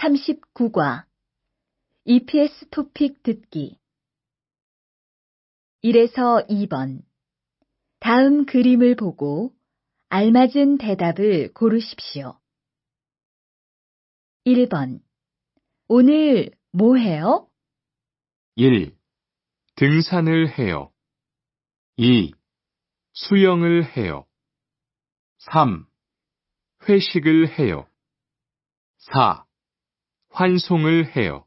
39과 EPS 토픽 듣기 1에서 2번 다음 그림을 보고 알맞은 대답을 고르십시오. 1번 오늘 뭐 해요? 1. 등산을 해요. 2. 수영을 해요. 3. 회식을 해요. 4. 환송을 해요.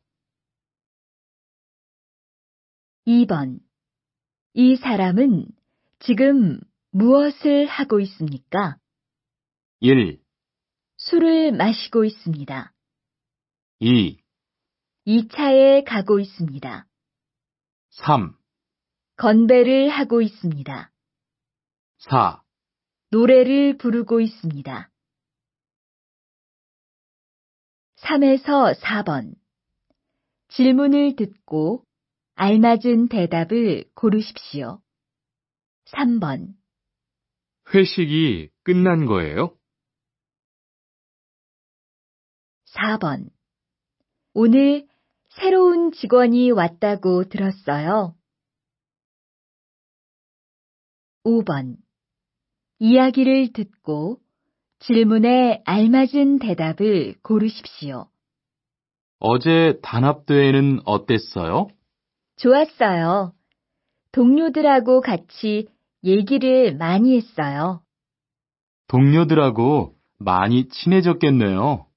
2번 이 사람은 지금 무엇을 하고 있습니까? 1. 술을 마시고 있습니다. 2. 2차에 가고 있습니다. 3. 건배를 하고 있습니다. 4. 노래를 부르고 있습니다. 3에서 4번 질문을 듣고 알맞은 대답을 고르십시오. 3번 회식이 끝난 거예요? 4번 오늘 새로운 직원이 왔다고 들었어요. 5번 이야기를 듣고 질문에 알맞은 대답을 고르십시오. 어제 단합대회는 어땠어요? 좋았어요. 동료들하고 같이 얘기를 많이 했어요. 동료들하고 많이 친해졌겠네요.